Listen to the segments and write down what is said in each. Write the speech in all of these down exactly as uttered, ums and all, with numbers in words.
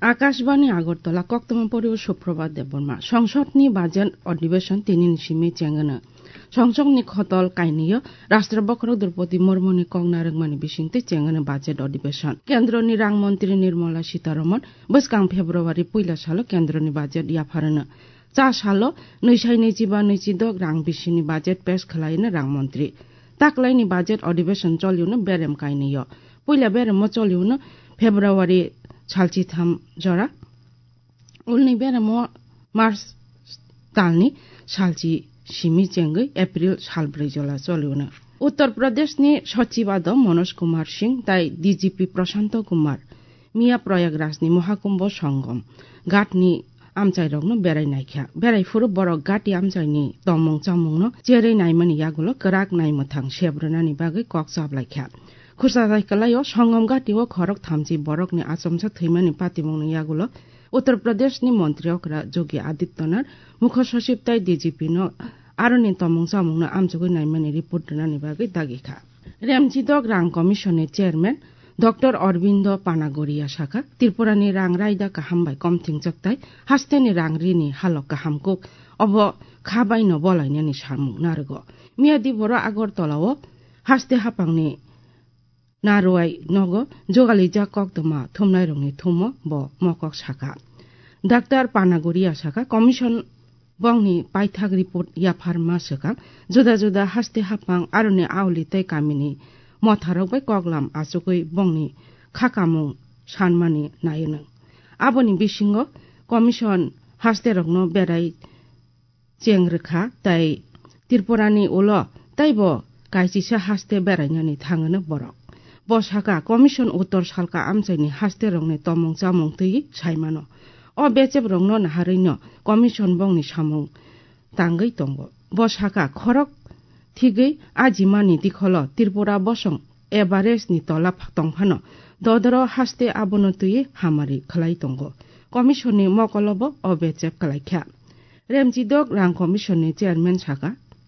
आकाशवाणी আগরতলা কক্তমা পরিও সুপ্রভাত দেববর্মা সংসদনি বাজেট অধিবেশন তিনি নিসিমি চেঙ্গনা সংসদনি খতল কাইনিয় রাষ্ট্রবক্র দ্রৌপদী মুর্মুনি কংনারংমানি বিসিংতে চেঙ্গনা বাজেট অধিবেশন কেন্দ্রনি রাংমন্ত্রী নির্মলা সীতারমন বসকাং ফেব্রুয়ারি পয়লা সালো কেন্দ্রনি বাজেট ইয়াফারনা চা সালো নৈশাই নৈজিবা নৈজিদ রাং বিসিনি বাজেট পেশ খালাইनो রাংমন্ত্রী তাকলাইনি বাজেট অধিবেশন চলিউনো বেরেম কাইনিয় পয়লা বেরেম চলিউনো ফেব্রুয়ারি ছালচিথাম जरा उल्नि बेरामो मार्च दालनि सालचि सिमि चेंगै एप्रिल सालब्रै जला चलिउनो उत्तर प्रदेशनि सचिवाद मनोज कुमार सिंह ताई डीजीपी प्रशांत कुमार मिया प्रयागराजनि महाकुम्भ संगम घाटनि आमचाइरंनो बेरायनायख्या बेरायफुरु बरक घाटि आमचाइनि तमंग चामंगनो जेरै नायमानि यागुलो कराक नायमथां सेब्रनानि बागै कक चाबलायख्या खुसादायकलायो संगम घाटिओ खरक थामची बरकनि आचमसा थैमानि पातिमंनि यागुलो उत्तर प्रदेशनि मन्त्री अकरा योगी आदित्यनाथ मुख्य सचिव ताई डीजीपी नो आरोनि तमंग चामंगनो आमचुगै नायमानि रिपोर्ट नानि बागै दागिखा रेमजिदक रां कमिशननि चेयरमैन डॉक्टर अरविंद पानागरिया शाखा त्रिपुरानि रां रायदा काहामबाय कमथिं जक्ताय हास्तेनि रां रिनि हालक काहामकुक अब खाबायनो बलायनानि सामुं नारगो मियादि बर' आगरतलाओ हास्ते हापांनि नारुवाय नगो जगाली जा कक्तमा थुमनाय रंनि थुमो ब मकक शाखा डाक्टर पानागरिया शाखा कमिशन बंगनि पाइथाक रिपोर्ट या फार्मा सका जुदा जुदा हास्ते हापां आरोनि आवली तै कामिनि मथारकबाय कगलाम आचुकै बंगनि खाकामुं सानमानि नायनो आबनि बिसिंगो कमिशन हास्ते रंनो बेराय चेंग्रखा तै त्रिपुरानि उलो तैबो कायचिसा हास्ते बेरायनानि थाङोनो बरक बसाका कमिशन उत्तर सालका आमचाइनि हास्ते रंनि तमंग चामंग तै साइमानो अ बेचेब रंनो नाहारैनो कमिशन बंगनि सामुं तांगै तंगो बसाका खरक थिगै आजिमानि दिखल त्रिपुरा बसं एभारेजनि तला तंफानो ददर हास्ते आबनो तै हामारि खलाय तंगो कमिशननि मकलब अ बेचेब कलायख्या रेमजिदक रां कमिशननि चेयरमैन साका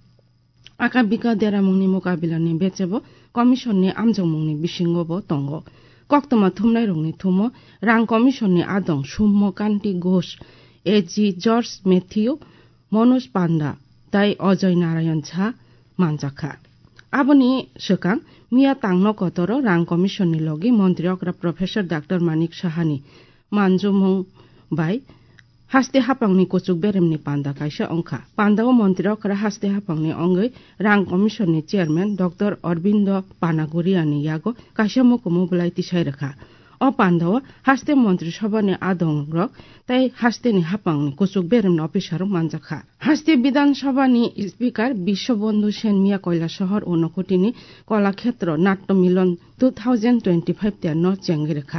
आका बिका देरामुंनि मुकाबिलानि बेचेबो कमिशननि आमजमुंनि बिसिंगबो तंगो कक्तमा थुमनाय रंनि थुमो रां कमिशननि आदं सुम्म कान्ति घोष एजी जर्ज मेथिउ मनोज पान्डा ताई अजय नारायण झा मानजाखा आबनि सकां मिया तांनो कतर रां कमिशननि लगी मन्त्री अकरा प्रोफेसर डाक्टर मानिक साहानि मानजुमुं बाय हास्ते हापांनि कुचुक बेरेमनि पान्दा काइसा अंखा पान्दाओ मन्त्री अकरा हास्ते हापांनि अंगै रां कमिशननि चेयरमैन डॉक्टर अरविंद पानागरियानि यागो काइसा मुकुमु बुलाय तिसाय रखा अ पान्दाओ हास्ते मन्त्री सभानि आदं रक ताई हास्तेनि हापांनि कुचुक बेरेमनि अफिसार मानजाखा हास्ते विधानसभानि स्पीकर विश्वबंधु सेन मिया कैलाशहर ऊनकोटिनि कलाक्षेत्र नाट्य मिलन टू थाउजेंड ट्वेंटी फाइव त्यानो चेंगिरेखा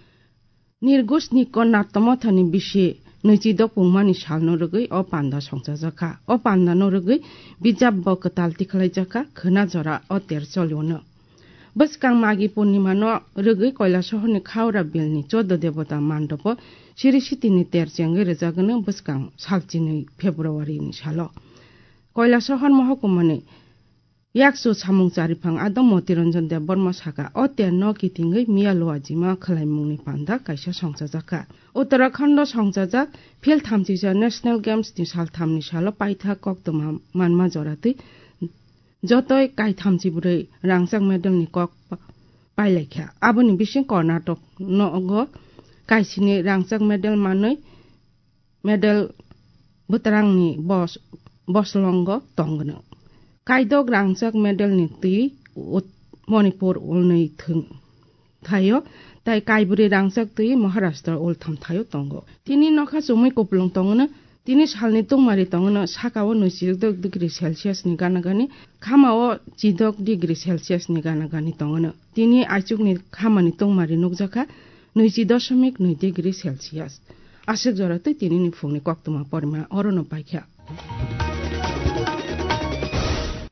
निर्गुसनि नाट्यमथानि बिसि नैजिद पुंमानि सालनो रगै अ पान्दा संजाजाखा अ पान्दा नो रगै बिजाब ब कताल तिखलायजाखा खोना जरा अ तेर चलिउनो बसकां मागी पूर्णिमा न रगै कैलाशहरनि खावरा बिलनि चौदह देवता मान्डप सिरिसितिनि तेर चेंगै रजागनो बसकां सालचिनै फेब्रुवारिनि सालो कैलाशहर महकुमानि याकसु सामुं चारिफां आदम मतिरंजन देव बर्मा साका अ तेर न किथिंगै मिया लवाजिमा खलायमुंनि पान्दा काइसा संजाजाखा उत्तराखण्ड संजाजाक फिल थामजिजा नेशनल गेम्सनि सालथामनि सालो पाइथा कक्तमा मानमा जरातै जतय काइ थामजिब्रै रांचाक मेडेलनि कक पाइलायख्या आबनि बिसिं कर्नाटक नग काइसिनि रांचाक मेडेल मानै मेडेल बुतरांनि बस बसलंग तंगनो काइदक रांचाक मेडेलनि तै मणिपुर उलनै थों थायो ताई काइबुरी रांचाक तै महाराष्ट्र उलथाम थायो तंगो तिनि नखा चुमै कुपलुं तंगनो तिनि सालनि तुंमारि तंगनो साकाओ नैजिद डिग्री सेल्सियासनि गानागानि खामाओ जिदक डिग्री सेल्सियासनि गानागानि तंगनो तिनि आइचुकनि खामानि तुंमारि नुकजाखा नैजि दशमिक नै डिग्री सेल्सियास आसेक जरातै तिनि फुंनि कक्तमा परिमा अरनो पाइख्या